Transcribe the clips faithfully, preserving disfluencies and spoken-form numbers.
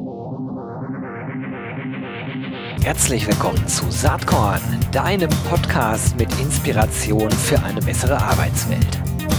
Herzlich willkommen zu Saatkorn, deinem Podcast mit Inspiration für eine bessere Arbeitswelt.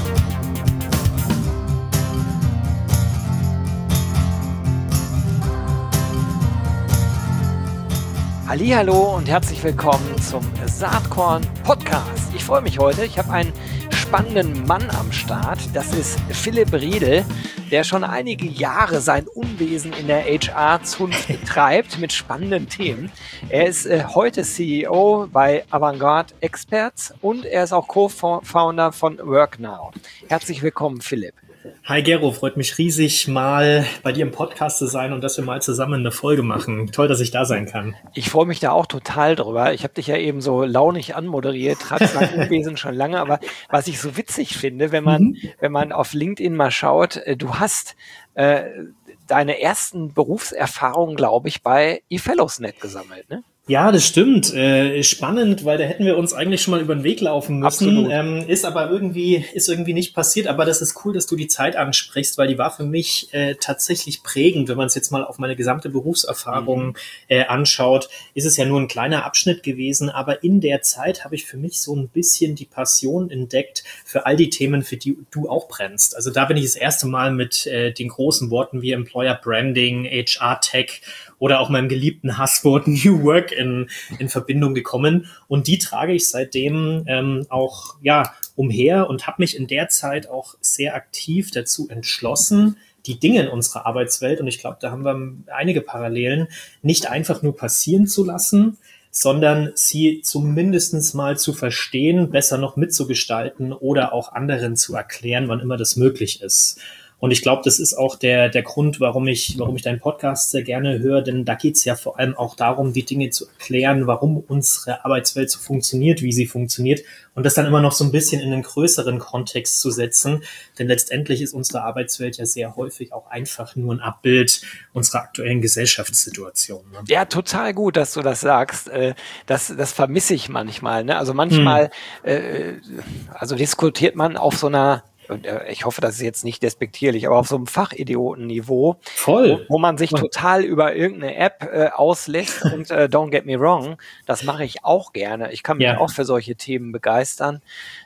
Hallihallo und herzlich willkommen zum Saatkorn Podcast. Ich freue mich heute, ich habe einen spannenden Mann am Start. Das ist Philipp Riedel, der schon einige Jahre sein Unwesen in der H R-Zunft betreibt mit spannenden Themen. Er ist äh, heute C E O bei Avantgarde Experts und er ist auch Co-Founder von WorkNow. Herzlich willkommen, Philipp. Hi Gero, freut mich riesig, mal bei dir im Podcast zu sein und dass wir mal zusammen eine Folge machen. Toll, dass ich da sein kann. Ich freue mich da auch total drüber. Ich habe dich ja eben so launig anmoderiert, tratsch mein Unwesen schon lange, aber was ich so witzig finde, wenn man, mhm. wenn man auf LinkedIn mal schaut, du hast äh, deine ersten Berufserfahrungen, glaube ich, bei eFellowsNet gesammelt, ne? Ja, das stimmt. Äh, spannend, weil da hätten wir uns eigentlich schon mal über den Weg laufen müssen. Ähm, ist aber irgendwie, ist irgendwie nicht passiert. Aber das ist cool, dass du die Zeit ansprichst, weil die war für mich äh, tatsächlich prägend. Wenn man es jetzt mal auf meine gesamte Berufserfahrung mhm. äh, anschaut, ist es ja nur ein kleiner Abschnitt gewesen. Aber in der Zeit habe ich für mich so ein bisschen die Passion entdeckt für all die Themen, für die du auch brennst. Also da bin ich das erste Mal mit äh, den großen Worten wie Employer Branding, H R-Tech oder auch meinem geliebten Hasswort New Work in, in Verbindung gekommen. Und die trage ich seitdem ähm, auch ja umher und habe mich in der Zeit auch sehr aktiv dazu entschlossen, die Dinge in unserer Arbeitswelt, und ich glaube, da haben wir einige Parallelen, nicht einfach nur passieren zu lassen, sondern sie zumindest mal zu verstehen, besser noch mitzugestalten oder auch anderen zu erklären, wann immer das möglich ist. Und ich glaube, das ist auch der der Grund, warum ich warum ich deinen Podcast sehr gerne höre, denn da geht es ja vor allem auch darum, die Dinge zu erklären, warum unsere Arbeitswelt so funktioniert, wie sie funktioniert, und das dann immer noch so ein bisschen in einen größeren Kontext zu setzen, denn letztendlich ist unsere Arbeitswelt ja sehr häufig auch einfach nur ein Abbild unserer aktuellen Gesellschaftssituation. Ne? Ja, total gut, dass du das sagst. Das, das vermisse ich manchmal. Ne? Also manchmal, hm. also diskutiert man auf so einer, und ich hoffe, das ist jetzt nicht despektierlich, aber auf so einem Fachidioten-Niveau, Voll. Wo, wo man sich Voll. total über irgendeine App äh, auslässt und äh, don't get me wrong, das mache ich auch gerne. Ich kann mich ja. auch für solche Themen begeistern.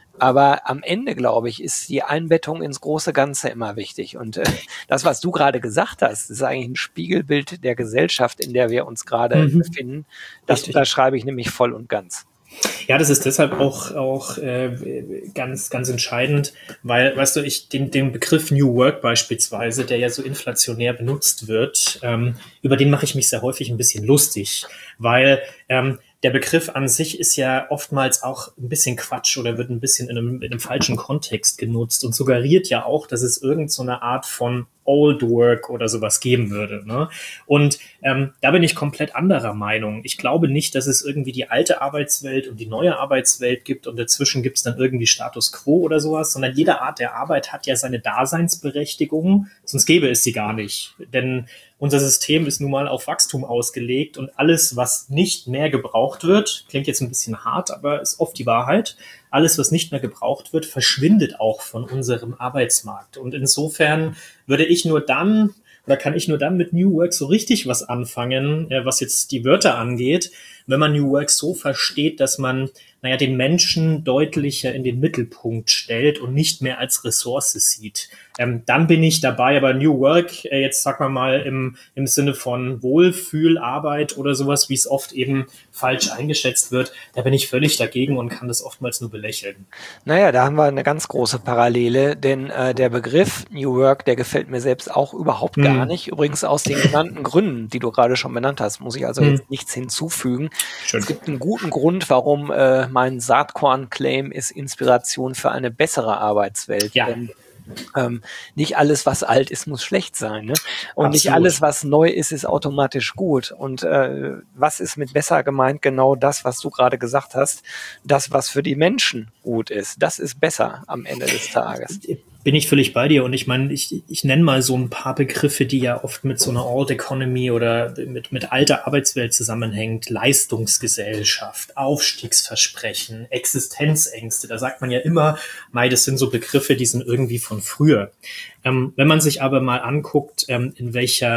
Aber am Ende, glaube ich, ist die Einbettung ins große Ganze immer wichtig. Und äh, das, was du gerade gesagt hast, ist eigentlich ein Spiegelbild der Gesellschaft, in der wir uns gerade mhm. befinden. Das Richtig. Unterschreibe ich nämlich voll und ganz. Ja, das ist deshalb auch auch äh, ganz ganz entscheidend, weil, weißt du, ich den den Begriff New Work beispielsweise, der ja so inflationär benutzt wird, ähm, über den mache ich mich sehr häufig ein bisschen lustig, weil ähm, der Begriff an sich ist ja oftmals auch ein bisschen Quatsch oder wird ein bisschen in einem, in einem falschen Kontext genutzt und suggeriert ja auch, dass es irgend so eine Art von Old Work oder sowas geben würde. Ne? Und ähm, da bin ich komplett anderer Meinung. Ich glaube nicht, dass es irgendwie die alte Arbeitswelt und die neue Arbeitswelt gibt und dazwischen gibt es dann irgendwie Status Quo oder sowas, sondern jede Art der Arbeit hat ja seine Daseinsberechtigung, sonst gäbe es sie gar nicht. Denn unser System ist nun mal auf Wachstum ausgelegt und alles, was nicht mehr gebraucht wird, klingt jetzt ein bisschen hart, aber ist oft die Wahrheit, alles, was nicht mehr gebraucht wird, verschwindet auch von unserem Arbeitsmarkt. Und insofern würde ich nur dann, oder kann ich nur dann mit New Work so richtig was anfangen, was jetzt die Wörter angeht, wenn man New Work so versteht, dass man, naja, den Menschen deutlicher in den Mittelpunkt stellt und nicht mehr als Ressource sieht. Ähm, dann bin ich dabei, aber New Work, äh, jetzt sagen wir mal im, im Sinne von Wohlfühlarbeit oder sowas, wie es oft eben falsch eingeschätzt wird, da bin ich völlig dagegen und kann das oftmals nur belächeln. Naja, da haben wir eine ganz große Parallele, denn äh, der Begriff New Work, der gefällt mir selbst auch überhaupt hm. gar nicht. Übrigens aus den genannten Gründen, die du gerade schon benannt hast, muss ich also hm. jetzt nichts hinzufügen. Schön. Es gibt einen guten Grund, warum äh, mein Saatkorn-Claim ist Inspiration für eine bessere Arbeitswelt. Ja. Denn Ähm, nicht alles, was alt ist, muss schlecht sein, ne? Und Absolut. Nicht alles, was neu ist, ist automatisch gut. Und äh, was ist mit besser gemeint? Genau das, was du gerade gesagt hast. Das, was für die Menschen gut ist, das ist besser am Ende des Tages. Bin ich völlig bei dir. Und ich meine, ich, ich nenne mal so ein paar Begriffe, die ja oft mit so einer Old Economy oder mit, mit alter Arbeitswelt zusammenhängt. Leistungsgesellschaft, Aufstiegsversprechen, Existenzängste. Da sagt man ja immer, mei, das sind so Begriffe, die sind irgendwie von früher. Ähm, wenn man sich aber mal anguckt, ähm, in welcher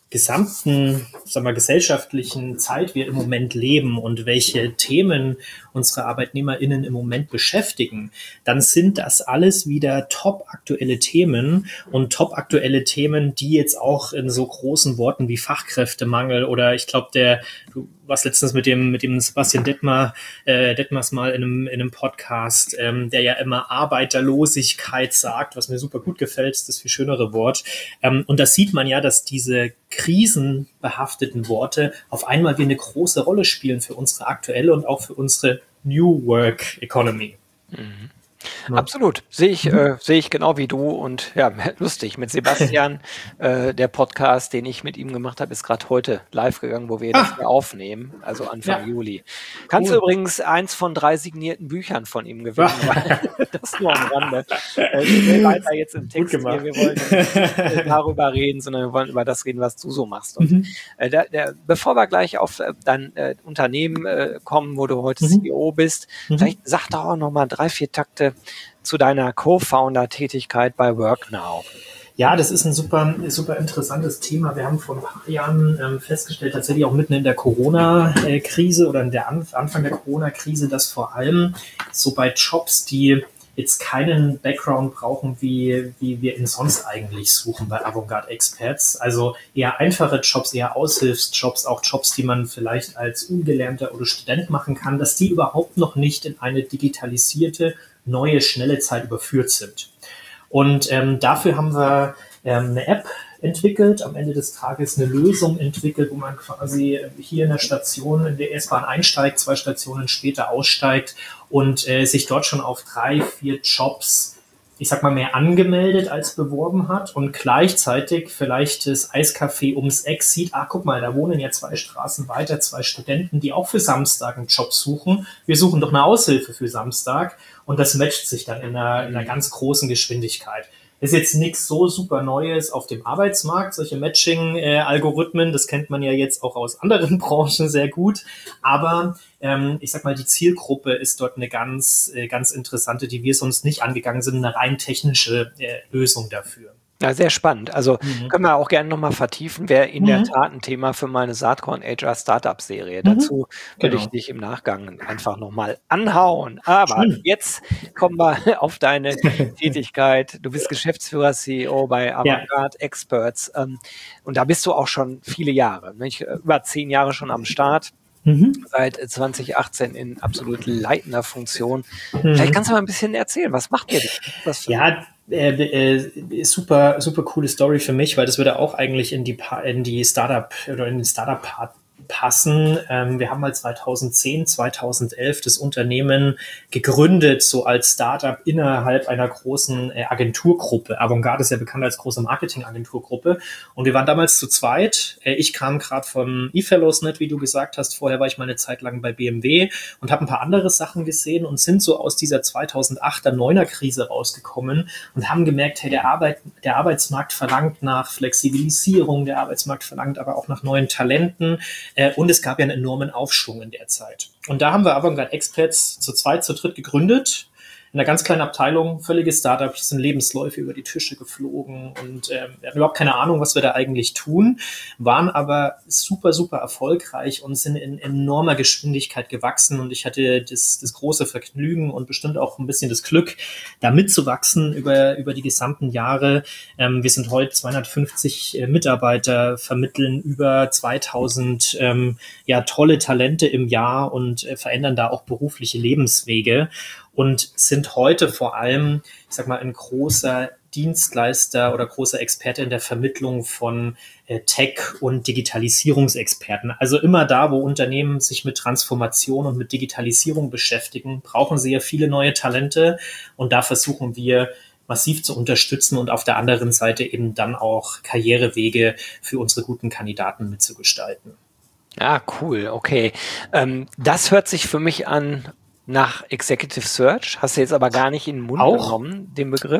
gesamten, sagen wir, gesellschaftlichen Zeit wir im Moment leben und welche Themen unsere ArbeitnehmerInnen im Moment beschäftigen, dann sind das alles wieder top aktuelle Themen und top aktuelle Themen, die jetzt auch in so großen Worten wie Fachkräftemangel oder ich glaube, der, du warst letztens mit dem, mit dem Sebastian Detmer, äh, Detmers mal in einem, in einem Podcast, ähm, der ja immer Arbeiterlosigkeit sagt, was mir super gut gefällt, ist das viel schönere Wort. Ähm, und das sieht man ja, dass diese krisenbehafteten Worte auf einmal wie eine große Rolle spielen für unsere aktuelle und auch für unsere New Work Economy. Mhm. Ja. Absolut. Sehe ich, äh, sehe ich genau wie du und ja, lustig. Mit Sebastian, äh, der Podcast, den ich mit ihm gemacht habe, ist gerade heute live gegangen, wo wir ah. das hier aufnehmen, also Anfang ja. Juli. Kannst cool. du übrigens eins von drei signierten Büchern von ihm gewinnen. Das nur am Rande. Äh, wir weiter jetzt im Text hier. Wir wollen nicht darüber reden, sondern wir wollen über das reden, was du so machst. Und mhm. äh, der, der, bevor wir gleich auf äh, dein äh, Unternehmen äh, kommen, wo du heute mhm. C E O bist, mhm. vielleicht sag doch auch noch mal drei, vier Takte zu deiner Co-Founder-Tätigkeit bei WorkNow. Ja, das ist ein super, super interessantes Thema. Wir haben vor ein paar Jahren ähm, festgestellt, tatsächlich auch mitten in der Corona-Krise oder in der Anf- Anfang der Corona-Krise, dass vor allem so bei Jobs, die jetzt keinen Background brauchen, wie, wie wir ihn sonst eigentlich suchen bei Avantgarde Experts. Also eher einfache Jobs, eher Aushilfsjobs, auch Jobs, die man vielleicht als Ungelernter oder Student machen kann, dass die überhaupt noch nicht in eine digitalisierte, neue, schnelle Zeit überführt sind. Und ähm, dafür haben wir ähm, eine App entwickelt, am Ende des Tages eine Lösung entwickelt, wo man quasi hier in der Station in der S-Bahn einsteigt, zwei Stationen später aussteigt und äh, sich dort schon auf drei, vier Jobs, ich sag mal, mehr angemeldet als beworben hat und gleichzeitig vielleicht das Eiscafé ums Eck sieht, ah, guck mal, da wohnen ja zwei Straßen weiter, zwei Studenten, die auch für Samstag einen Job suchen. Wir suchen doch eine Aushilfe für Samstag und das matcht sich dann in einer, in einer ganz großen Geschwindigkeit. Ist jetzt nichts so super Neues auf dem Arbeitsmarkt, solche Matching-Algorithmen, das kennt man ja jetzt auch aus anderen Branchen sehr gut, aber ähm, ich sag mal, die Zielgruppe ist dort eine ganz, äh, ganz interessante, die wir sonst nicht angegangen sind, eine rein technische äh, Lösung dafür. Ja, sehr spannend. Also mhm. können wir auch gerne nochmal vertiefen, wäre in mhm. der Tat ein Thema für meine Saatkorn H R Startup Serie. Mhm. Dazu würde genau. ich dich im Nachgang einfach nochmal anhauen. Aber Schön. Jetzt kommen wir auf deine Tätigkeit. Du bist Geschäftsführer, C E O bei Avantgarde ja. Experts. Und da bist du auch schon viele Jahre, nicht? Über zehn Jahre schon am Start. Mhm. Seit zwanzig achtzehn in absolut leitender Funktion. Mhm. Vielleicht kannst du mal ein bisschen erzählen, was macht ihr das? Ja, äh, äh, super, super coole Story für mich, weil das würde auch eigentlich in die, pa- in die Startup oder in den Startup-Part passen. Ähm, wir haben mal zweitausendzehn, zweitausendelf das Unternehmen gegründet, so als Startup innerhalb einer großen äh, Agenturgruppe. Avantgarde ist ja bekannt als große Marketing-Agenturgruppe. Und wir waren damals zu zweit. Äh, ich kam gerade von eFellowsNet, wie du gesagt hast. Vorher war ich mal eine Zeit lang bei B M W und habe ein paar andere Sachen gesehen und sind so aus dieser zweitausendachter, neuner Krise rausgekommen und haben gemerkt, hey, der, Arbeit, der Arbeitsmarkt verlangt nach Flexibilisierung, der Arbeitsmarkt verlangt aber auch nach neuen Talenten. Und es gab ja einen enormen Aufschwung in der Zeit. Und da haben wir Avantgarde Experts zu zweit, zu dritt gegründet. In einer ganz kleinen Abteilung, völliges Startup, sind Lebensläufe über die Tische geflogen und äh, wir hatten überhaupt keine Ahnung, was wir da eigentlich tun, waren aber super, super erfolgreich und sind in enormer Geschwindigkeit gewachsen und ich hatte das, das große Vergnügen und bestimmt auch ein bisschen das Glück, da mitzuwachsen über, über die gesamten Jahre. Ähm, wir sind heute zweihundertfünfzig äh, Mitarbeiter, vermitteln über zweitausend ähm, ja, tolle Talente im Jahr und äh, verändern da auch berufliche Lebenswege. Und sind heute vor allem, ich sag mal, ein großer Dienstleister oder großer Experte in der Vermittlung von äh, Tech- und Digitalisierungsexperten. Also immer da, wo Unternehmen sich mit Transformation und mit Digitalisierung beschäftigen, brauchen sie ja viele neue Talente. Und da versuchen wir massiv zu unterstützen und auf der anderen Seite eben dann auch Karrierewege für unsere guten Kandidaten mitzugestalten. Ah, cool, okay. Ähm, das hört sich für mich an nach Executive Search, hast du jetzt aber gar nicht in den Mund auch? genommen, den Begriff?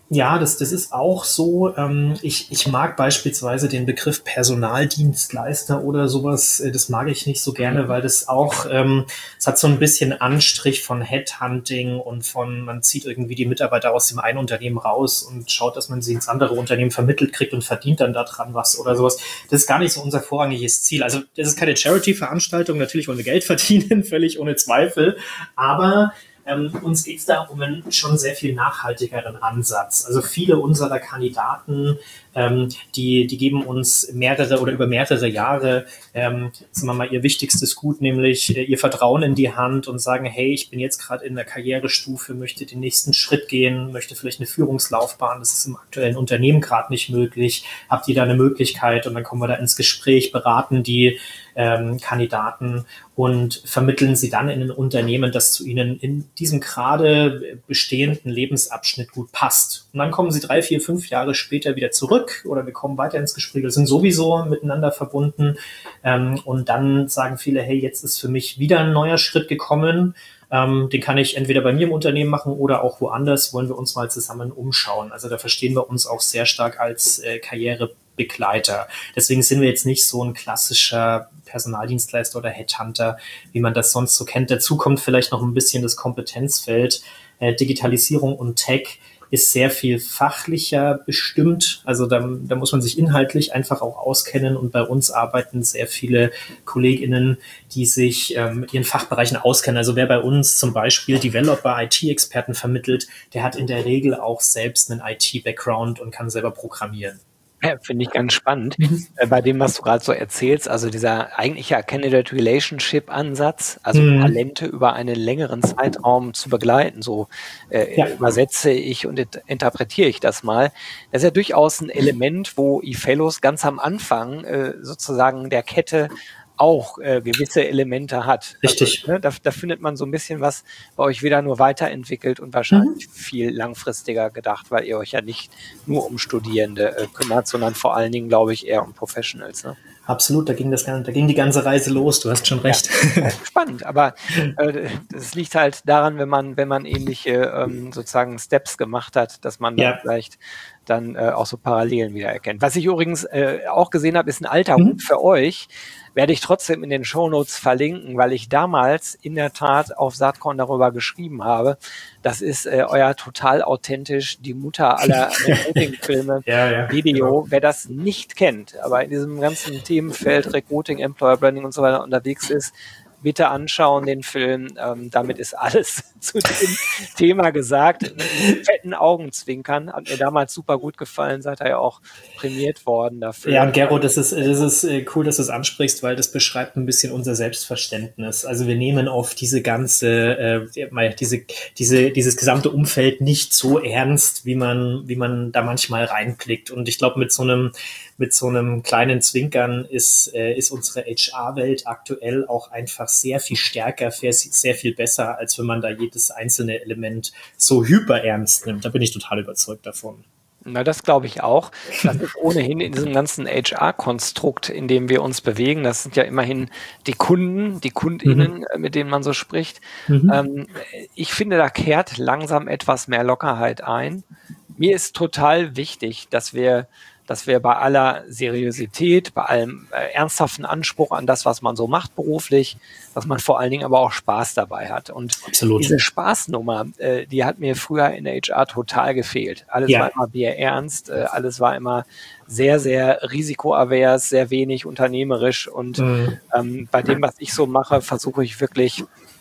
Ja, das, das ist auch so. Ähm, ich, ich mag beispielsweise den Begriff Personaldienstleister oder sowas. äh, Das mag ich nicht so gerne, weil das auch, ähm, es hat so ein bisschen Anstrich von Headhunting und von, man zieht irgendwie die Mitarbeiter aus dem einen Unternehmen raus und schaut, dass man sie ins andere Unternehmen vermittelt kriegt und verdient dann daran was oder sowas. Das ist gar nicht so unser vorrangiges Ziel. Also das ist keine Charity-Veranstaltung. Natürlich wollen wir Geld verdienen, völlig ohne Zweifel. Aber Ähm, uns geht es da um einen schon sehr viel nachhaltigeren Ansatz. Also viele unserer Kandidaten, ähm, die, die geben uns mehrere oder über mehrere Jahre, ähm, sagen wir mal, ihr wichtigstes Gut, nämlich äh, ihr Vertrauen in die Hand und sagen, hey, ich bin jetzt gerade in der Karrierestufe, möchte den nächsten Schritt gehen, möchte vielleicht eine Führungslaufbahn, das ist im aktuellen Unternehmen gerade nicht möglich. Habt ihr da eine Möglichkeit? Und dann kommen wir da ins Gespräch, beraten die ähm, Kandidaten und vermitteln sie dann in ein Unternehmen, das zu ihnen in diesem gerade bestehenden Lebensabschnitt gut passt. Und dann kommen sie drei, vier, fünf Jahre später wieder zurück oder wir kommen weiter ins Gespräch, wir sind sowieso miteinander verbunden. Ähm, und dann sagen viele, hey, jetzt ist für mich wieder ein neuer Schritt gekommen. Ähm, den kann ich entweder bei mir im Unternehmen machen oder auch woanders, wollen wir uns mal zusammen umschauen. Also da verstehen wir uns auch sehr stark als äh, Karrierebegleiter. Deswegen sind wir jetzt nicht so ein klassischer Personaldienstleister oder Headhunter, wie man das sonst so kennt. Dazu kommt vielleicht noch ein bisschen das Kompetenzfeld. Äh, Digitalisierung und Tech ist sehr viel fachlicher bestimmt. Also da, da muss man sich inhaltlich einfach auch auskennen und bei uns arbeiten sehr viele KollegInnen, die sich ähm, mit ihren Fachbereichen auskennen. Also wer bei uns zum Beispiel Developer, I T-Experten vermittelt, der hat in der Regel auch selbst einen I T-Background und kann selber programmieren. Ja, finde ich ganz spannend, mhm. äh, bei dem, was du gerade so erzählst, also dieser eigentliche Candidate Relationship Ansatz, also mhm. Talente über einen längeren Zeitraum zu begleiten, so äh, ja. übersetze ich und int- interpretiere ich das mal. Das ist ja durchaus ein Element, wo eFellows ganz am Anfang äh, sozusagen der Kette auch äh, gewisse Elemente hat. Richtig. Also, ne, da, da findet man so ein bisschen was bei euch wieder nur weiterentwickelt und wahrscheinlich mhm. viel langfristiger gedacht, weil ihr euch ja nicht nur um Studierende äh, kümmert, sondern vor allen Dingen, glaube ich, eher um Professionals. Ne? Absolut, da ging das, da ging die ganze Reise los. Du hast schon recht. Ja, spannend, aber äh, das liegt halt daran, wenn man, wenn man ähnliche ähm, sozusagen Steps gemacht hat, dass man ja. dann vielleicht dann äh, auch so Parallelen wieder erkennt. Was ich übrigens äh, auch gesehen habe, ist ein alter Hut mhm. für euch. Werde ich trotzdem in den Shownotes verlinken, weil ich damals in der Tat auf Saatkorn darüber geschrieben habe. Das ist äh, euer total authentisch, die Mutter aller Recruiting-Filme, ja, ja, Video. Genau. Wer das nicht kennt, aber in diesem ganzen Themenfeld Recruiting, Employer Branding und so weiter unterwegs ist, bitte anschauen den Film. Ähm, damit ist alles zu dem Thema gesagt. Mit fetten Augenzwinkern. Hat mir damals super gut gefallen. Seid ihr ja auch prämiert worden dafür. Ja, und Gero, das ist, das ist cool, dass du es ansprichst, weil das beschreibt ein bisschen unser Selbstverständnis. Also wir nehmen auf diese ganze, äh, diese, diese, dieses gesamte Umfeld nicht so ernst, wie man, wie man da manchmal reinblickt. Und ich glaube, mit so einem, mit so einem kleinen Zwinkern ist, äh, ist unsere H R-Welt aktuell auch einfach sehr viel stärker, sehr viel besser, als wenn man da jedes einzelne Element so hyper ernst nimmt. Da bin ich total überzeugt davon. Na, das glaube ich auch. Das ist ohnehin in diesem ganzen H R-Konstrukt, in dem wir uns bewegen. Das sind ja immerhin die Kunden, die KundInnen, mhm. mit denen man so spricht. Mhm. Ähm, ich finde, da kehrt langsam etwas mehr Lockerheit ein. Mir ist total wichtig, dass wir dass wir bei aller Seriosität, bei allem äh, ernsthaften Anspruch an das, was man so macht beruflich, dass man vor allen Dingen aber auch Spaß dabei hat. Und Absolut. Diese Spaßnummer, äh, die hat mir früher in der H R total gefehlt. Alles ja. war immer bierernst, äh, alles war immer sehr, sehr risikoavers, sehr wenig unternehmerisch. Und mhm. ähm, bei dem, was ich so mache, versuche ich wirklich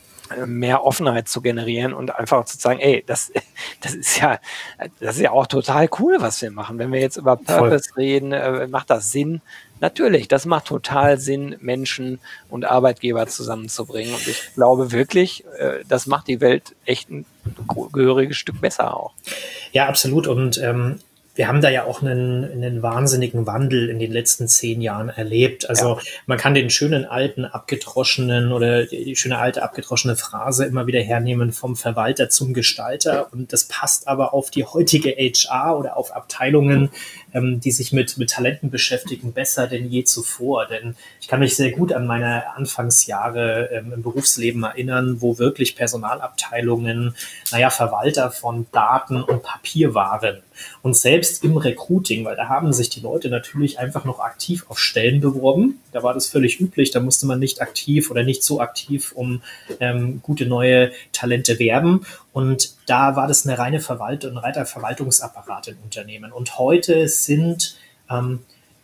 mehr Offenheit zu generieren und einfach zu sagen, ey, das, das ist ja, das ist ja auch total cool, was wir machen. Wenn wir jetzt über Purpose Voll. reden, äh, macht das Sinn? Natürlich, das macht total Sinn, Menschen und Arbeitgeber zusammenzubringen. Und ich glaube wirklich, äh, das macht die Welt echt ein gehöriges Stück besser auch. Ja, absolut. Und ähm, wir haben da ja auch einen, einen wahnsinnigen Wandel in den letzten zehn Jahren erlebt. Also ja. Man kann den schönen alten abgedroschenen oder die schöne alte abgedroschene Phrase immer wieder hernehmen vom Verwalter zum Gestalter. Und das passt aber auf die heutige H R oder auf Abteilungen, ähm, die sich mit, mit Talenten beschäftigen, besser denn je zuvor. Denn ich kann mich sehr gut an meine Anfangsjahre ähm, im Berufsleben erinnern, wo wirklich Personalabteilungen, naja, Verwalter von Daten und Papier waren. Und selbst im Recruiting, weil da haben sich die Leute natürlich einfach noch aktiv auf Stellen beworben. Da war das völlig üblich, da musste man nicht aktiv oder nicht so aktiv um ähm, gute neue Talente werben. Und da war das eine reine Verwaltung, ein reiner Verwaltungsapparat in Unternehmen. Und heute sind ähm,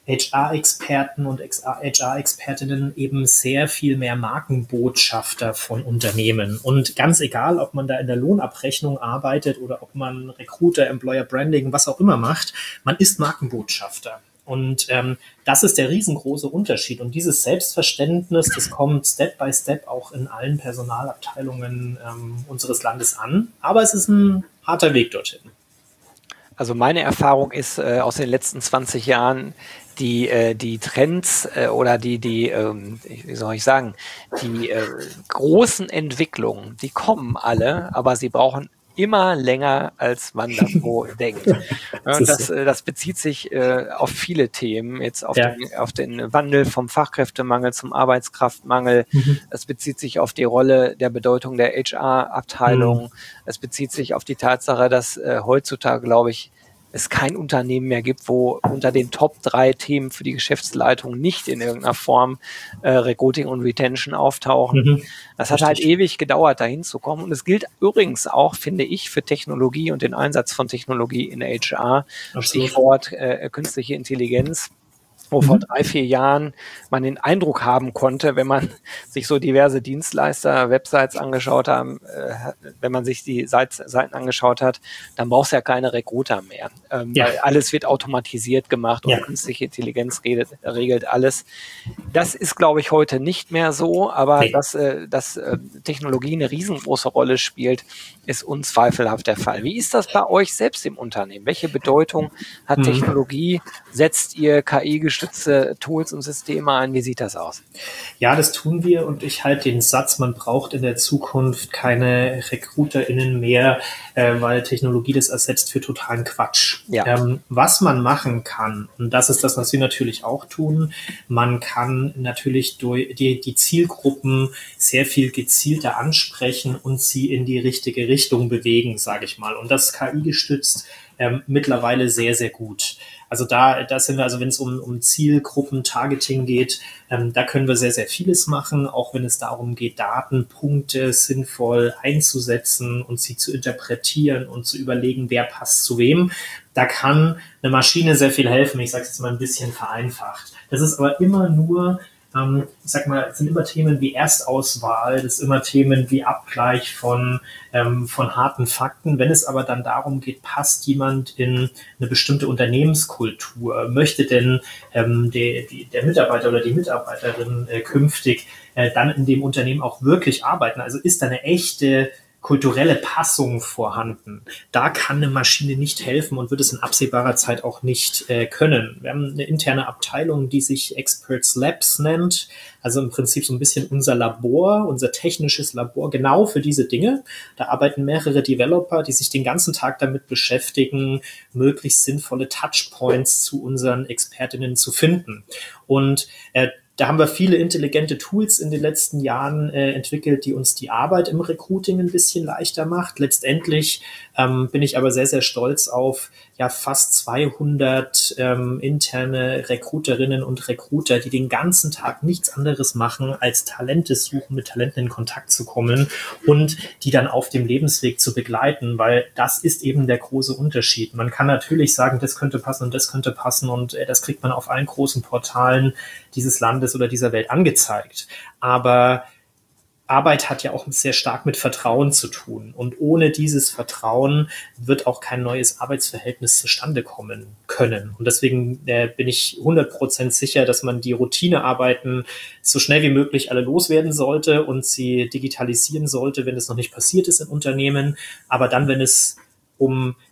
H R-Experten und H R-Expertinnen eben sehr viel mehr Markenbotschafter von Unternehmen. Und ganz egal, ob man da in der Lohnabrechnung arbeitet oder ob man Recruiter, Employer Branding, was auch immer macht, man ist Markenbotschafter. Und ähm, das ist der riesengroße Unterschied. Und dieses Selbstverständnis, das kommt Step by Step auch in allen Personalabteilungen ähm, unseres Landes an. Aber es ist ein harter Weg dorthin. Also meine Erfahrung ist äh, aus den letzten zwanzig Jahren, die äh, die Trends äh, oder die die ähm, wie soll ich sagen, die äh, großen Entwicklungen, die kommen alle, aber sie brauchen immer länger, als man das so denkt. Und das, äh, das bezieht sich äh, auf viele Themen, jetzt auf, ja. den, auf den Wandel vom Fachkräftemangel zum Arbeitskraftmangel. Mhm. Es bezieht sich auf die Rolle der Bedeutung der H R-Abteilung. Mhm. Es bezieht sich auf die Tatsache, dass äh, heutzutage, glaube ich, es kein Unternehmen mehr gibt, wo unter den Top drei Themen für die Geschäftsleitung nicht in irgendeiner Form äh, Recruiting und Retention auftauchen. Mhm. Das hat Richtig. halt ewig gedauert, dahin zu kommen. Und es gilt übrigens auch, finde ich, für Technologie und den Einsatz von Technologie in H R. Absolut. Stichwort äh, künstliche Intelligenz, wo mhm. vor drei, vier Jahren man den Eindruck haben konnte, wenn man sich so diverse Dienstleister, Websites angeschaut hat, äh, wenn man sich die Seiten angeschaut hat, dann brauchst du ja keine Recruiter mehr. Ähm, ja. Weil alles wird automatisiert gemacht und ja. künstliche Intelligenz redet, regelt alles. Das ist, glaube ich, heute nicht mehr so, aber nee. dass, äh, dass äh, Technologie eine riesengroße Rolle spielt, ist unzweifelhaft der Fall. Wie ist das bei euch selbst im Unternehmen? Welche Bedeutung hat mhm. Technologie? Setzt ihr K I-gestützte Tools und Systeme ein? Wie sieht das aus? Ja, das tun wir und ich halte den Satz, man braucht in der Zukunft keine RecruiterInnen mehr, äh, weil Technologie das ersetzt, für totalen Quatsch. Ja. Ähm, was man machen kann, und das ist das, was wir natürlich auch tun, man kann natürlich durch die, die Zielgruppen sehr viel gezielter ansprechen und sie in die richtige Richtung bewegen, sage ich mal. Und das K I-gestützt ähm, mittlerweile sehr, sehr gut. Also da, da sind wir, also wenn es um, um Zielgruppen-Targeting geht, ähm, da können wir sehr, sehr vieles machen, auch wenn es darum geht, Datenpunkte sinnvoll einzusetzen und sie zu interpretieren und zu überlegen, wer passt zu wem. Da kann eine Maschine sehr viel helfen. Ich sage es jetzt mal ein bisschen vereinfacht. Das ist aber immer nur, ähm, ich sag mal, es sind immer Themen wie Erstauswahl, das ist immer Themen wie Abgleich von, ähm, von harten Fakten. Wenn es aber dann darum geht, passt jemand in eine bestimmte Unternehmenskultur, möchte denn ähm, der, die, der Mitarbeiter oder die Mitarbeiterin äh, künftig äh, dann in dem Unternehmen auch wirklich arbeiten? Also ist da eine echte kulturelle Passung vorhanden. Da kann eine Maschine nicht helfen und wird es in absehbarer Zeit auch nicht äh, können. Wir haben eine interne Abteilung, die sich Experts Labs nennt, also im Prinzip so ein bisschen unser Labor, unser technisches Labor, genau für diese Dinge. Da arbeiten mehrere Developer, die sich den ganzen Tag damit beschäftigen, möglichst sinnvolle Touchpoints zu unseren Expertinnen zu finden. Und äh, Da haben wir viele intelligente Tools in den letzten Jahren äh, entwickelt, die uns die Arbeit im Recruiting ein bisschen leichter macht. Letztendlich ähm, bin ich aber sehr, sehr stolz auf ja fast zweihundert ähm, interne Recruiterinnen und Recruiter, die den ganzen Tag nichts anderes machen, als Talente suchen, mit Talenten in Kontakt zu kommen und die dann auf dem Lebensweg zu begleiten, weil das ist eben der große Unterschied. Man kann natürlich sagen, das könnte passen und das könnte passen und äh, das kriegt man auf allen großen Portalen dieses Landes oder dieser Welt angezeigt. Aber Arbeit hat ja auch sehr stark mit Vertrauen zu tun. Und ohne dieses Vertrauen wird auch kein neues Arbeitsverhältnis zustande kommen können. Und deswegen äh, bin ich hundert Prozent sicher, dass man die Routinearbeiten so schnell wie möglich alle loswerden sollte und sie digitalisieren sollte, wenn es noch nicht passiert ist in Unternehmen. Aber dann, wenn es um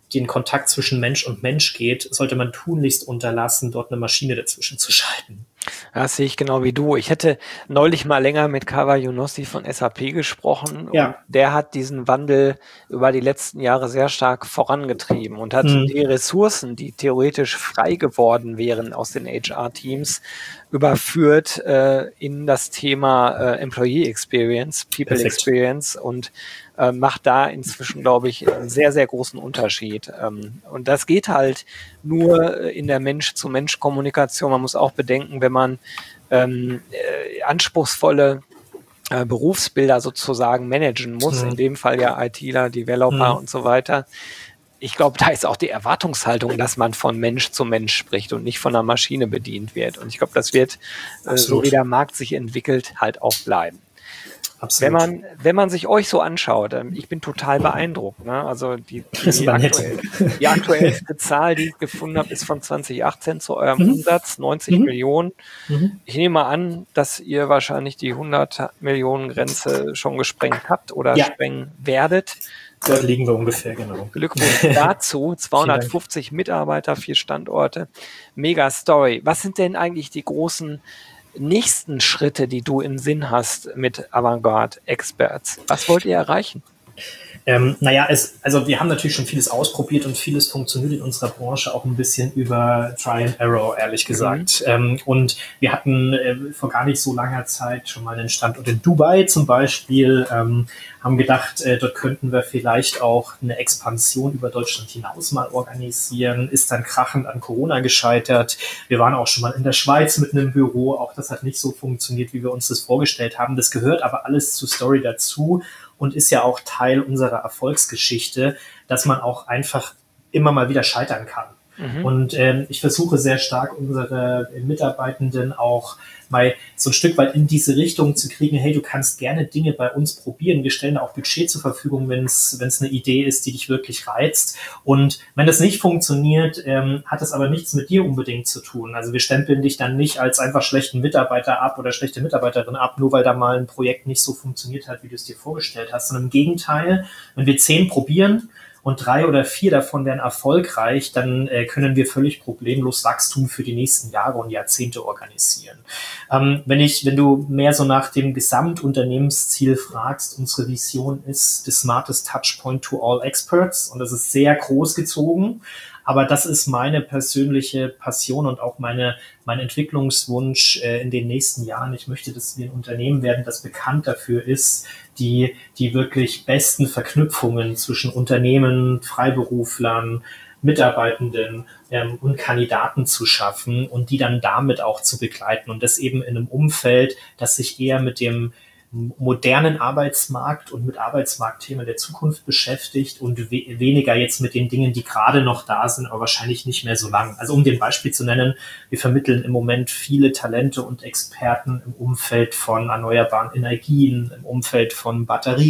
den Kontakt zwischen Mensch und Mensch geht, sollte man tunlichst unterlassen, dort eine Maschine dazwischen zu schalten. Das sehe ich genau wie du. Ich hätte neulich mal länger mit Kawa Younossi von S A P gesprochen. Ja. Und der hat diesen Wandel über die letzten Jahre sehr stark vorangetrieben und hat Mhm. die Ressourcen, die theoretisch frei geworden wären aus den H R-Teams, überführt äh, in das Thema äh, Employee Experience, People Perfekt. Experience und äh, macht da inzwischen, glaube ich, einen sehr, sehr großen Unterschied. Ähm, und das geht halt nur in der Mensch-zu-Mensch-Kommunikation. Man muss auch bedenken, wenn man ähm, äh, anspruchsvolle äh, Berufsbilder sozusagen managen muss, Mhm. in dem Fall ja ITler, Developer Mhm. und so weiter. Ich glaube, da ist auch die Erwartungshaltung, dass man von Mensch zu Mensch spricht und nicht von einer Maschine bedient wird. Und ich glaube, das wird, äh, so wie der Markt sich entwickelt, halt auch bleiben. Absolut. Wenn man, wenn man sich euch so anschaut, ähm, ich bin total beeindruckt. Ne? Also die, die, war nett. aktuell, die aktuellste Zahl, die ich gefunden habe, ist von zwanzig achtzehn zu eurem Mhm. Umsatz, neunzig Mhm. Millionen. Mhm. Ich nehme mal an, dass ihr wahrscheinlich die hundert Millionen Grenze schon gesprengt habt oder Ja. sprengen werdet. Dort liegen wir ungefähr, genau. Glückwunsch dazu. zweihundertfünfzig Mitarbeiter, vier Standorte. Mega Story. Was sind denn eigentlich die großen nächsten Schritte, die du im Sinn hast mit Avantgarde Experts? Was wollt ihr erreichen? Ähm, naja, es, also wir haben natürlich schon vieles ausprobiert und vieles funktioniert in unserer Branche auch ein bisschen über Try and Error, ehrlich gesagt. Mhm. Ähm, und wir hatten äh, vor gar nicht so langer Zeit schon mal einen Standort in Dubai zum Beispiel, ähm, haben gedacht, äh, dort könnten wir vielleicht auch eine Expansion über Deutschland hinaus mal organisieren, ist dann krachend an Corona gescheitert. Wir waren auch schon mal in der Schweiz mit einem Büro, auch das hat nicht so funktioniert, wie wir uns das vorgestellt haben. Das gehört aber alles zur Story dazu und ist ja auch Teil unserer Erfolgsgeschichte, dass man auch einfach immer mal wieder scheitern kann. Mhm. Und ähm, ich versuche sehr stark unsere Mitarbeitenden auch mal so ein Stück weit in diese Richtung zu kriegen, hey, du kannst gerne Dinge bei uns probieren. Wir stellen da auch Budget zur Verfügung, wenn es wenn es eine Idee ist, die dich wirklich reizt. Und wenn das nicht funktioniert, ähm, hat es aber nichts mit dir unbedingt zu tun. Also wir stempeln dich dann nicht als einfach schlechten Mitarbeiter ab oder schlechte Mitarbeiterin ab, nur weil da mal ein Projekt nicht so funktioniert hat, wie du es dir vorgestellt hast. Sondern im Gegenteil, wenn wir zehn probieren, und drei oder vier davon werden erfolgreich, dann äh, können wir völlig problemlos Wachstum für die nächsten Jahre und Jahrzehnte organisieren. Ähm, wenn ich, wenn du mehr so nach dem Gesamtunternehmensziel fragst, unsere Vision ist the smartest touchpoint to all experts und das ist sehr groß gezogen. Aber das ist meine persönliche Passion und auch meine, mein Entwicklungswunsch äh, in den nächsten Jahren. Ich möchte, dass wir ein Unternehmen werden, das bekannt dafür ist, die, die wirklich besten Verknüpfungen zwischen Unternehmen, Freiberuflern, Mitarbeitenden ähm, und Kandidaten zu schaffen und die dann damit auch zu begleiten. Und das eben in einem Umfeld, das sich eher mit dem modernen Arbeitsmarkt und mit Arbeitsmarktthemen der Zukunft beschäftigt und we- weniger jetzt mit den Dingen, die gerade noch da sind, aber wahrscheinlich nicht mehr so lang. Also um den Beispiel zu nennen, wir vermitteln im Moment viele Talente und Experten im Umfeld von erneuerbaren Energien, im Umfeld von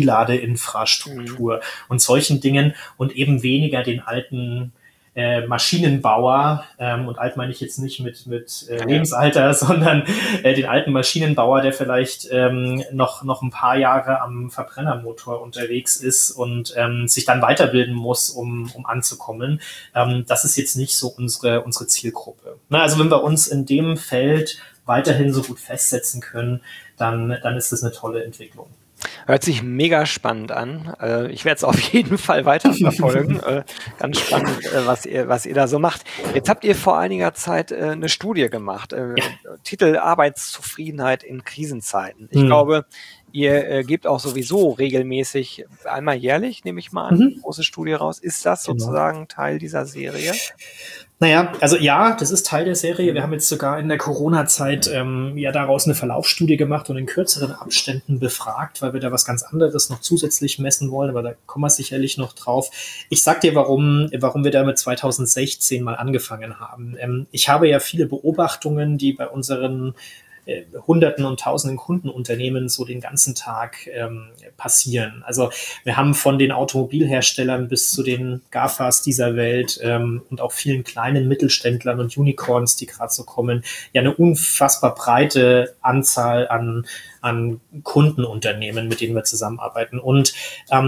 Batterieladeinfrastruktur mhm. und solchen Dingen und eben weniger den alten Äh, Maschinenbauer, ähm, und alt meine ich jetzt nicht mit, mit äh, Lebensalter, sondern äh, den alten Maschinenbauer, der vielleicht ähm, noch, noch ein paar Jahre am Verbrennermotor unterwegs ist und ähm, sich dann weiterbilden muss, um, um anzukommen. Ähm, das ist jetzt nicht so unsere, unsere Zielgruppe. Na, also wenn wir uns in dem Feld weiterhin so gut festsetzen können, dann, dann ist das eine tolle Entwicklung. Hört sich mega spannend an. Ich werde es auf jeden Fall weiter verfolgen. Ganz spannend, was ihr, was ihr da so macht. Jetzt habt ihr vor einiger Zeit eine Studie gemacht. Ja. Titel Arbeitszufriedenheit in Krisenzeiten. Ich hm. glaube, ihr gebt auch sowieso regelmäßig, einmal jährlich, nehme ich mal an, mhm. eine große Studie raus. Ist das genau. sozusagen Teil dieser Serie? Naja, also ja, das ist Teil der Serie. Wir haben jetzt sogar in der Corona-Zeit ähm, ja daraus eine Verlaufsstudie gemacht und in kürzeren Abständen befragt, weil wir da was ganz anderes noch zusätzlich messen wollen, aber da kommen wir sicherlich noch drauf. Ich sag dir, warum, warum wir damit zwanzig sechzehn mal angefangen haben. Ähm, ich habe ja viele Beobachtungen, die bei unseren Hunderten und Tausenden Kundenunternehmen so den ganzen Tag ähm, passieren. Also wir haben von den Automobilherstellern bis zu den GAFAs dieser Welt ähm, und auch vielen kleinen Mittelständlern und Unicorns, die gerade so kommen, ja eine unfassbar breite Anzahl an, an Kundenunternehmen, mit denen wir zusammenarbeiten. Und ähm,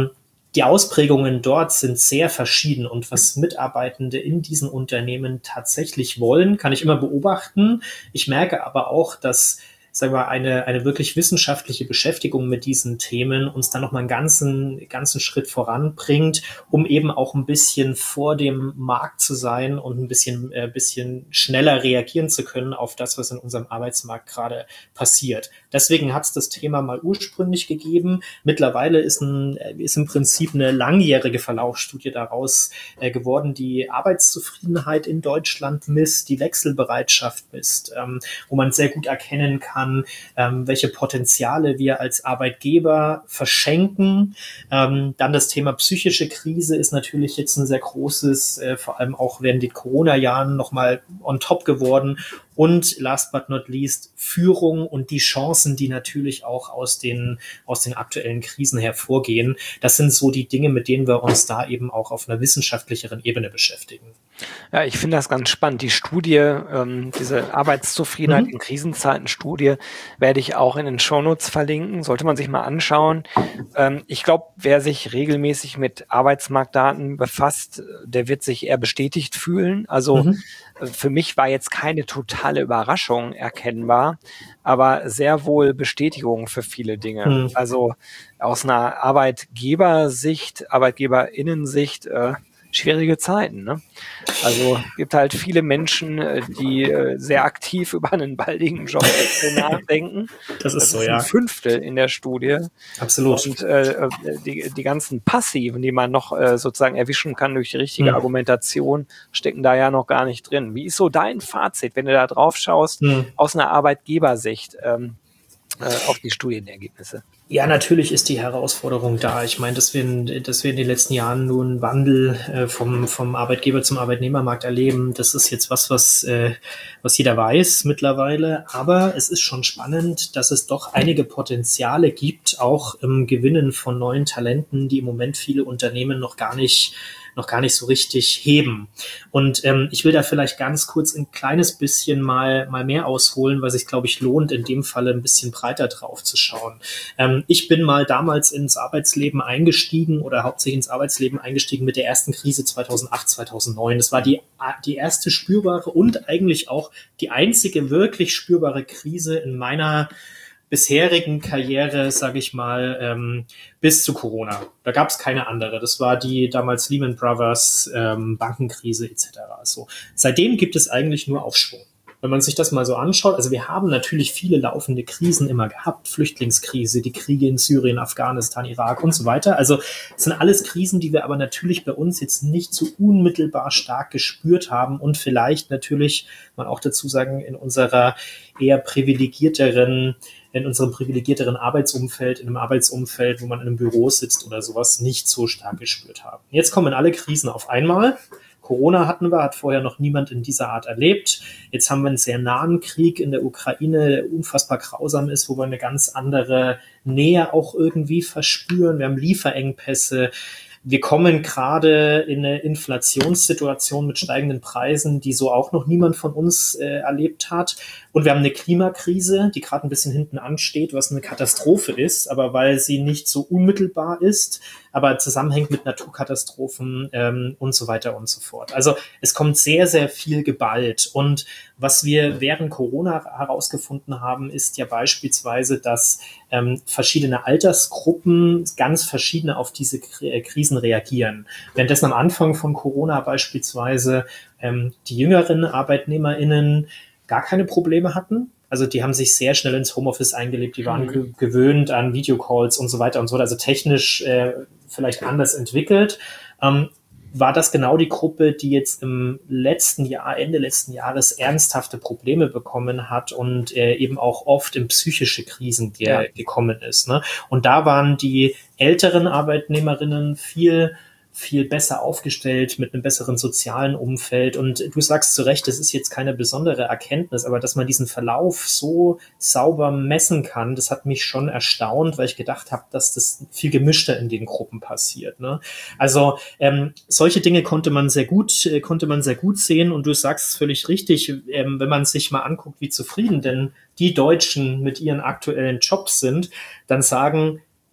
die Ausprägungen dort sind sehr verschieden und was Mitarbeitende in diesen Unternehmen tatsächlich wollen, kann ich immer beobachten. Ich merke aber auch, dass sagen wir, eine, eine wirklich wissenschaftliche Beschäftigung mit diesen Themen uns dann nochmal einen ganzen, ganzen Schritt voranbringt, um eben auch ein bisschen vor dem Markt zu sein und ein bisschen, äh, bisschen schneller reagieren zu können auf das, was in unserem Arbeitsmarkt gerade passiert. Deswegen hat es das Thema mal ursprünglich gegeben. Mittlerweile ist, ein, ist im Prinzip eine langjährige Verlaufsstudie daraus äh, geworden, die Arbeitszufriedenheit in Deutschland misst, die Wechselbereitschaft misst, ähm, wo man sehr gut erkennen kann, Ähm, welche Potenziale wir als Arbeitgeber verschenken. Ähm, dann das Thema psychische Krise ist natürlich jetzt ein sehr großes, äh, vor allem auch während den Corona-Jahren nochmal on top geworden. Und last but not least Führung und die Chancen, die natürlich auch aus den, aus den aktuellen Krisen hervorgehen. Das sind so die Dinge, mit denen wir uns da eben auch auf einer wissenschaftlicheren Ebene beschäftigen. Ja, ich finde das ganz spannend. Die Studie, ähm, diese Arbeitszufriedenheit Mhm. in Krisenzeiten-Studie, werde ich auch in den Shownotes verlinken. Sollte man sich mal anschauen. Ähm, ich glaube, wer sich regelmäßig mit Arbeitsmarktdaten befasst, der wird sich eher bestätigt fühlen. Also Mhm. für mich war jetzt keine totale Überraschung erkennbar, aber sehr wohl Bestätigung für viele Dinge. Mhm. Also aus einer Arbeitgebersicht, Arbeitgeberinnensicht, äh, schwierige Zeiten, ne? Also gibt halt viele Menschen, äh, die äh, sehr aktiv über einen baldigen Jobwechsel nachdenken. Das ist Das so, ist ein ja. Fünftel in der Studie. Absolut. Und äh, die, die ganzen Passiven, die man noch äh, sozusagen erwischen kann durch die richtige Hm. Argumentation, stecken da ja noch gar nicht drin. Wie ist so dein Fazit, wenn du da drauf schaust, Hm. aus einer Arbeitgebersicht ähm, äh, auf die Studienergebnisse? Ja, natürlich ist die Herausforderung da. Ich meine, dass wir in, dass wir in den letzten Jahren nur einen Wandel äh, vom, vom Arbeitgeber zum Arbeitnehmermarkt erleben. Das ist jetzt was, was, äh, was jeder weiß mittlerweile. Aber es ist schon spannend, dass es doch einige Potenziale gibt, auch im Gewinnen von neuen Talenten, die im Moment viele Unternehmen noch gar nicht noch gar nicht so richtig heben. Und ähm, ich will da vielleicht ganz kurz ein kleines bisschen mal mal mehr ausholen, weil sich, glaube ich, lohnt, in dem Falle ein bisschen breiter drauf zu schauen. Ähm, ich bin mal damals ins Arbeitsleben eingestiegen oder hauptsächlich ins Arbeitsleben eingestiegen mit der ersten Krise zweitausendacht, zweitausendneun. Das war die, die erste spürbare und eigentlich auch die einzige wirklich spürbare Krise in meiner bisherigen Karriere, sage ich mal, ähm, bis zu Corona. Da gab es keine andere. Das war die damals Lehman Brothers ähm, Bankenkrise et cetera. So. Seitdem gibt es eigentlich nur Aufschwung. Wenn man sich das mal so anschaut, also wir haben natürlich viele laufende Krisen immer gehabt, Flüchtlingskrise, die Kriege in Syrien, Afghanistan, Irak und so weiter. Also es sind alles Krisen, die wir aber natürlich bei uns jetzt nicht so unmittelbar stark gespürt haben und vielleicht natürlich, man auch dazu sagen, in unserer eher privilegierteren in unserem privilegierteren Arbeitsumfeld, in einem Arbeitsumfeld, wo man in einem Büro sitzt oder sowas, nicht so stark gespürt haben. Jetzt kommen alle Krisen auf einmal. Corona hatten wir, hat vorher noch niemand in dieser Art erlebt. Jetzt haben wir einen sehr nahen Krieg in der Ukraine, der unfassbar grausam ist, wo wir eine ganz andere Nähe auch irgendwie verspüren. Wir haben Lieferengpässe. Wir kommen gerade in eine Inflationssituation mit steigenden Preisen, die so auch noch niemand von uns äh, erlebt hat. Und wir haben eine Klimakrise, die gerade ein bisschen hinten ansteht, was eine Katastrophe ist, aber weil sie nicht so unmittelbar ist, aber zusammenhängt mit Naturkatastrophen ähm, und so weiter und so fort. Also es kommt sehr, sehr viel geballt. Und was wir während Corona herausgefunden haben, ist ja beispielsweise, dass ähm, verschiedene Altersgruppen ganz verschiedene auf diese Krisen reagieren. Währenddessen am Anfang von Corona beispielsweise ähm, die jüngeren ArbeitnehmerInnen gar keine Probleme hatten. Also die haben sich sehr schnell ins Homeoffice eingelebt, die waren ge- gewöhnt an Videocalls und so weiter und so, also technisch äh, vielleicht anders entwickelt. Ähm, war das genau die Gruppe, die jetzt im letzten Jahr, Ende letzten Jahres ernsthafte Probleme bekommen hat und äh, eben auch oft in psychische Krisen ge- Ja. gekommen ist. Ne? Und da waren die älteren Arbeitnehmerinnen viel viel besser aufgestellt mit einem besseren sozialen Umfeld. Und du sagst zu Recht, das ist jetzt keine besondere Erkenntnis, aber dass man diesen Verlauf so sauber messen kann, das hat mich schon erstaunt, weil ich gedacht habe, dass das viel gemischter in den Gruppen passiert. Ne? Also ähm, solche Dinge konnte man sehr gut, äh, konnte man sehr gut sehen. Und du sagst es völlig richtig, ähm, wenn man sich mal anguckt, wie zufrieden denn die Deutschen mit ihren aktuellen Jobs sind, dann sagen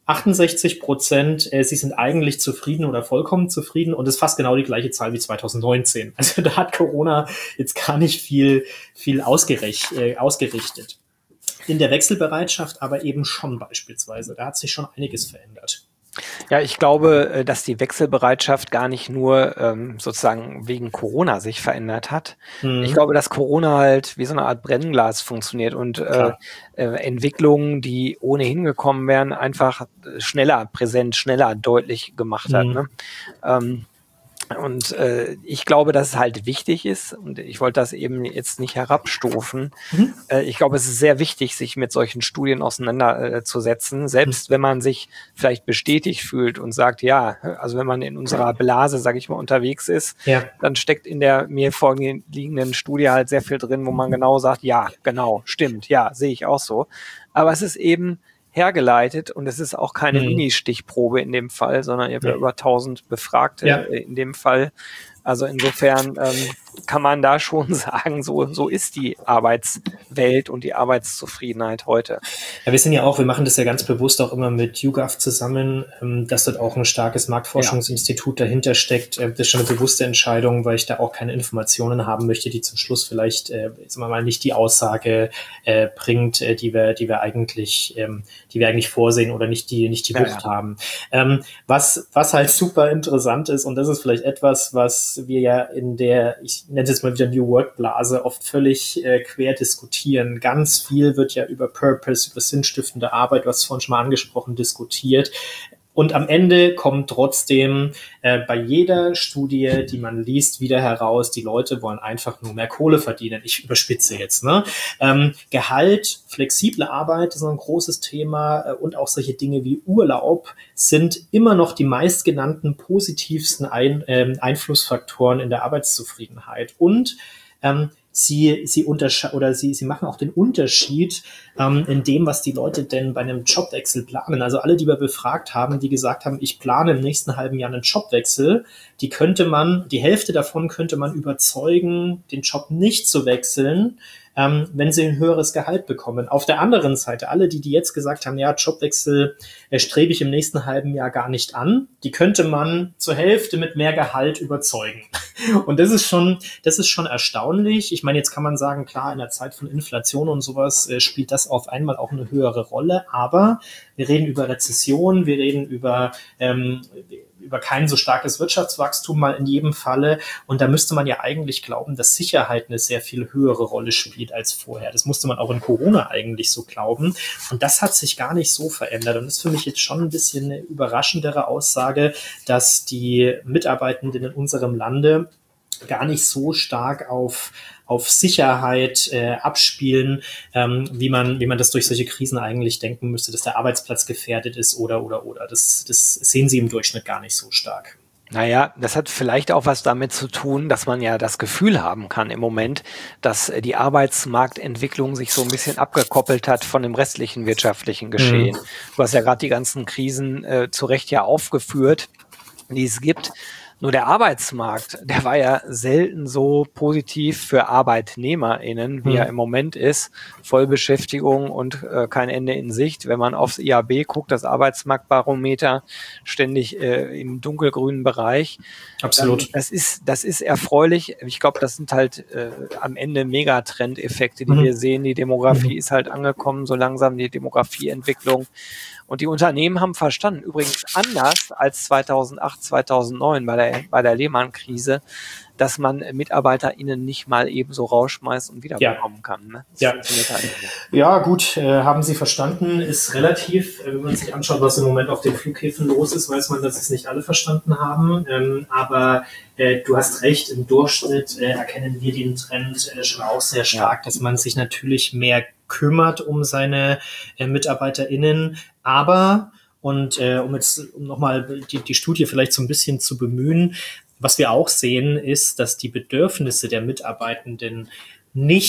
achtundsechzig Prozent, äh, sie sind eigentlich zufrieden oder vollkommen zufrieden und das ist fast genau die gleiche Zahl wie zwanzig neunzehn. Also da hat Corona jetzt gar nicht viel, viel ausgericht, äh, ausgerichtet. In der Wechselbereitschaft aber eben schon beispielsweise. Da hat sich schon einiges verändert. Ja, ich glaube, dass die Wechselbereitschaft gar nicht nur ähm, sozusagen wegen Corona sich verändert hat. Mhm. Ich glaube, dass Corona halt wie so eine Art Brennglas funktioniert und äh, äh, Entwicklungen, die ohnehin gekommen wären, einfach schneller präsent, schneller deutlich gemacht hat. Mhm. Ne? Ähm, Und äh, ich glaube, dass es halt wichtig ist, und ich wollte das eben jetzt nicht herabstufen, mhm. äh, ich glaube, es ist sehr wichtig, sich mit solchen Studien auseinanderzusetzen, äh, selbst mhm. wenn man sich vielleicht bestätigt fühlt und sagt, ja, also wenn man in unserer Blase, sage ich mal, unterwegs ist, ja. dann steckt in der mir vorliegenden Studie halt sehr viel drin, wo man genau sagt, ja, genau, stimmt, ja, sehe ich auch so. Aber es ist eben hergeleitet und es ist auch keine mhm. Mini-Stichprobe in dem Fall, sondern ihr habt ja über tausend Befragte ja. in dem Fall. Also insofern ähm, kann man da schon sagen, so, so ist die Arbeitswelt und die Arbeitszufriedenheit heute. Ja, wir sind ja auch, wir machen das ja ganz bewusst auch immer mit YouGov zusammen, ähm, dass dort auch ein starkes Marktforschungsinstitut ja. dahinter steckt. Äh, das ist schon eine bewusste Entscheidung, weil ich da auch keine Informationen haben möchte, die zum Schluss vielleicht, äh, sagen wir mal, nicht die Aussage äh, bringt, äh, die wir, die wir eigentlich, ähm, die wir eigentlich vorsehen oder nicht die, nicht die Wucht ja, ja. haben. Ähm, was, was halt super interessant ist, und das ist vielleicht etwas, was wir ja in der, ich nenne es jetzt mal wieder New Work Blase, oft völlig äh, quer diskutieren. Ganz viel wird ja über Purpose, über sinnstiftende Arbeit, was vorhin schon mal angesprochen, diskutiert. Und am Ende kommt trotzdem äh, bei jeder Studie, die man liest, wieder heraus, die Leute wollen einfach nur mehr Kohle verdienen. Ich überspitze jetzt. Ne? Ähm, Gehalt, flexible Arbeit ist ein großes Thema äh, und auch solche Dinge wie Urlaub sind immer noch die meistgenannten positivsten Ein, äh, Einflussfaktoren in der Arbeitszufriedenheit. Und ähm, Sie, sie untersche- oder sie, sie machen auch den Unterschied ähm, in dem, was die Leute denn bei einem Jobwechsel planen. Also alle, die wir befragt haben, die gesagt haben, ich plane im nächsten halben Jahr einen Jobwechsel, die könnte man, die Hälfte davon könnte man überzeugen, den Job nicht zu wechseln, ähm, wenn sie ein höheres Gehalt bekommen. Auf der anderen Seite, alle, die, die jetzt gesagt haben, ja, Jobwechsel äh, strebe ich im nächsten halben Jahr gar nicht an, die könnte man zur Hälfte mit mehr Gehalt überzeugen. Und das ist schon, das ist schon erstaunlich. Ich meine, jetzt kann man sagen, klar, in der Zeit von Inflation und sowas äh, spielt das auf einmal auch eine höhere Rolle, aber wir reden über Rezession, wir reden über ähm, über kein so starkes Wirtschaftswachstum mal in jedem Falle. Und da müsste man ja eigentlich glauben, dass Sicherheit eine sehr viel höhere Rolle spielt als vorher. Das musste man auch in Corona eigentlich so glauben. Und das hat sich gar nicht so verändert. Und das ist für mich jetzt schon ein bisschen eine überraschendere Aussage, dass die Mitarbeitenden in unserem Lande gar nicht so stark auf auf Sicherheit äh, abspielen, ähm, wie man wie man das durch solche Krisen eigentlich denken müsste, dass der Arbeitsplatz gefährdet ist oder oder oder. Das das sehen sie im Durchschnitt gar nicht so stark. Naja, das hat vielleicht auch was damit zu tun, dass man ja das Gefühl haben kann im Moment, dass die Arbeitsmarktentwicklung sich so ein bisschen abgekoppelt hat von dem restlichen wirtschaftlichen Geschehen. Mhm. Du hast ja gerade die ganzen Krisen äh, zu Recht ja aufgeführt, die es gibt. Nur der Arbeitsmarkt, der war ja selten so positiv für ArbeitnehmerInnen, wie mhm. er im Moment ist. Vollbeschäftigung und äh, kein Ende in Sicht. Wenn man aufs I A B guckt, das Arbeitsmarktbarometer, ständig äh, im dunkelgrünen Bereich. Absolut. Ähm, das ist, das ist erfreulich. Ich glaube, das sind halt äh, am Ende Megatrendeffekte, die mhm. wir sehen. Die Demografie mhm. ist halt angekommen, so langsam die Demografieentwicklung. Und die Unternehmen haben verstanden, übrigens anders als zweitausendacht, zweitausendneun bei der, bei der Lehman-Krise, dass man MitarbeiterInnen nicht mal eben so rausschmeißt und wieder ja. bekommen kann. Ne? Ja. Halt ja, gut, äh, haben Sie verstanden, ist relativ. Äh, wenn man sich anschaut, was im Moment auf den Flughäfen los ist, weiß man, dass es nicht alle verstanden haben. Ähm, aber äh, du hast recht, im Durchschnitt äh, erkennen wir den Trend äh, schon auch sehr stark, ja. dass man sich natürlich mehr kümmert um seine äh, MitarbeiterInnen, aber, und äh, um jetzt um nochmal die, die Studie vielleicht so ein bisschen zu bemühen, was wir auch sehen, ist, dass die Bedürfnisse der Mitarbeitenden nicht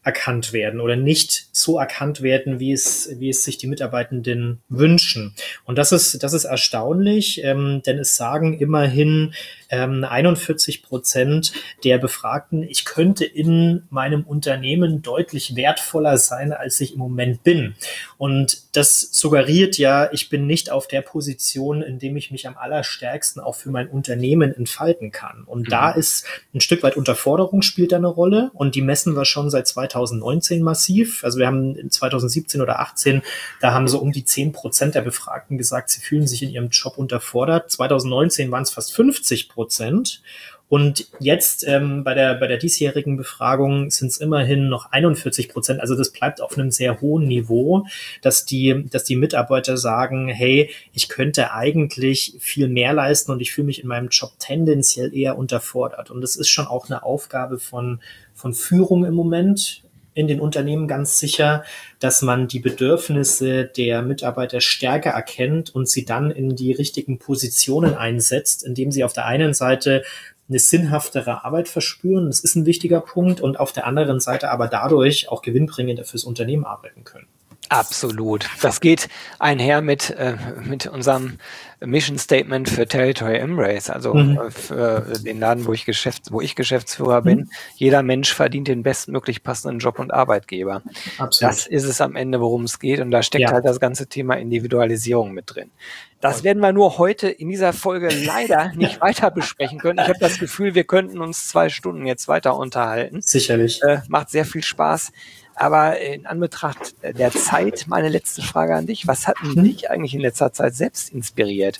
erkannt werden oder nicht so erkannt werden, wie es, wie es sich die Mitarbeitenden wünschen. Und das ist, das ist erstaunlich, ähm, denn es sagen immerhin ähm, einundvierzig Prozent der Befragten, ich könnte in meinem Unternehmen deutlich wertvoller sein, als ich im Moment bin. Und das suggeriert ja, ich bin nicht auf der Position, in dem ich mich am allerstärksten auch für mein Unternehmen entfalten kann. Und mhm. da ist ein Stück weit Unterforderung spielt da eine Rolle und die messen wir schon seit zweitausendneunzehn massiv. Also wir haben in zweitausendsiebzehn oder achtzehn, da haben so um die zehn Prozent der Befragten gesagt, sie fühlen sich in ihrem Job unterfordert. zweitausendneunzehn waren es fast fünfzig Prozent. Und jetzt ähm, bei der bei der diesjährigen Befragung sind es immerhin noch einundvierzig Prozent. Also das bleibt auf einem sehr hohen Niveau, dass die dass die Mitarbeiter sagen, hey, ich könnte eigentlich viel mehr leisten und ich fühle mich in meinem Job tendenziell eher unterfordert. Und das ist schon auch eine Aufgabe von von Führung im Moment in den Unternehmen ganz sicher, dass man die Bedürfnisse der Mitarbeiter stärker erkennt und sie dann in die richtigen Positionen einsetzt, indem sie auf der einen Seite eine sinnhaftere Arbeit verspüren, das ist ein wichtiger Punkt, und auf der anderen Seite aber dadurch auch gewinnbringender fürs Unternehmen arbeiten können. Absolut. Das geht einher mit, äh, mit unserem Mission Statement für Territory Embrace, also mhm. äh, für den Laden, wo ich, Geschäfts-, wo ich Geschäftsführer mhm. bin. Jeder Mensch verdient den bestmöglich passenden Job und Arbeitgeber. Absolut. Das ist es am Ende, worum es geht. Und da steckt ja. halt das ganze Thema Individualisierung mit drin. Das werden wir nur heute in dieser Folge leider nicht weiter besprechen können. Ich habe das Gefühl, wir könnten uns zwei Stunden jetzt weiter unterhalten. Sicherlich. Äh, macht sehr viel Spaß. Aber in Anbetracht der Zeit, meine letzte Frage an dich. Was hat denn hm? dich eigentlich in letzter Zeit selbst inspiriert?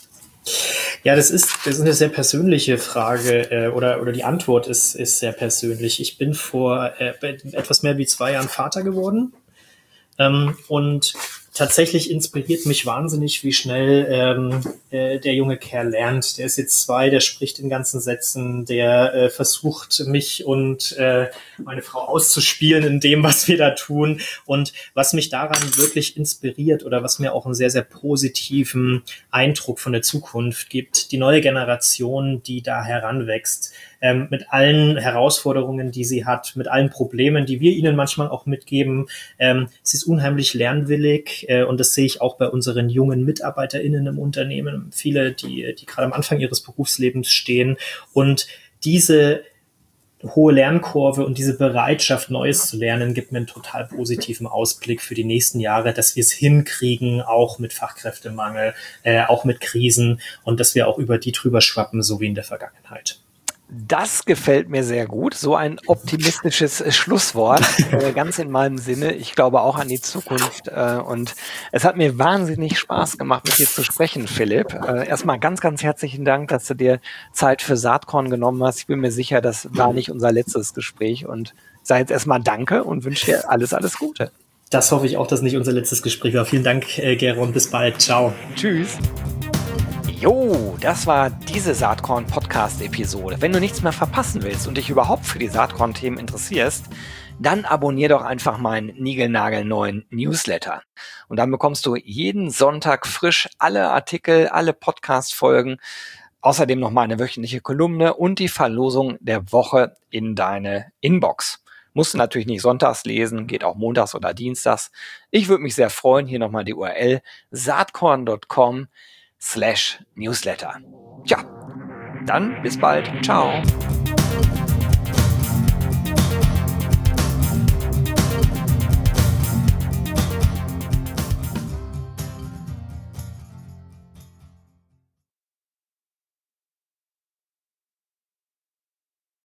Ja, das ist, das ist eine sehr persönliche Frage äh, oder, oder die Antwort ist, ist sehr persönlich. Ich bin vor äh, etwas mehr wie zwei Jahren Vater geworden. Ähm, und tatsächlich inspiriert mich wahnsinnig, wie schnell ähm, äh, der junge Kerl lernt. Der ist jetzt zwei, der spricht in ganzen Sätzen, der äh, versucht, mich und äh, meine Frau auszuspielen in dem, was wir da tun. Und was mich daran wirklich inspiriert oder was mir auch einen sehr, sehr positiven Eindruck von der Zukunft gibt, die neue Generation, die da heranwächst, ähm, mit allen Herausforderungen, die sie hat, mit allen Problemen, die wir ihnen manchmal auch mitgeben. Ähm, sie ist unheimlich lernwillig, äh, und das sehe ich auch bei unseren jungen MitarbeiterInnen im Unternehmen. Viele, die, die gerade am Anfang ihres Berufslebens stehen, und diese hohe Lernkurve und diese Bereitschaft, Neues zu lernen, gibt mir einen total positiven Ausblick für die nächsten Jahre, dass wir es hinkriegen, auch mit Fachkräftemangel, äh, auch mit Krisen, und dass wir auch über die drüber schwappen, so wie in der Vergangenheit. Das gefällt mir sehr gut. So ein optimistisches Schlusswort, äh, ganz in meinem Sinne. Ich glaube auch an die Zukunft. Äh, und es hat mir wahnsinnig Spaß gemacht, mit dir zu sprechen, Philipp. Äh, erstmal ganz, ganz herzlichen Dank, dass du dir Zeit für Saatkorn genommen hast. Ich bin mir sicher, das war nicht unser letztes Gespräch. Und sage jetzt erstmal Danke und wünsche dir alles, alles Gute. Das hoffe ich auch, dass nicht unser letztes Gespräch war. Vielen Dank, äh, Geron. Bis bald. Ciao. Tschüss. Jo, das war diese Saatkorn-Podcast-Episode. Wenn du nichts mehr verpassen willst und dich überhaupt für die Saatkorn-Themen interessierst, dann abonnier doch einfach meinen niegelnagelneuen Newsletter. Und dann bekommst du jeden Sonntag frisch alle Artikel, alle Podcast-Folgen, außerdem noch meine wöchentliche Kolumne und die Verlosung der Woche in deine Inbox. Musst du natürlich nicht sonntags lesen, geht auch montags oder dienstags. Ich würde mich sehr freuen. Hier nochmal die U R L saatkorn punkt com slash Newsletter. Tja, dann bis bald. Ciao.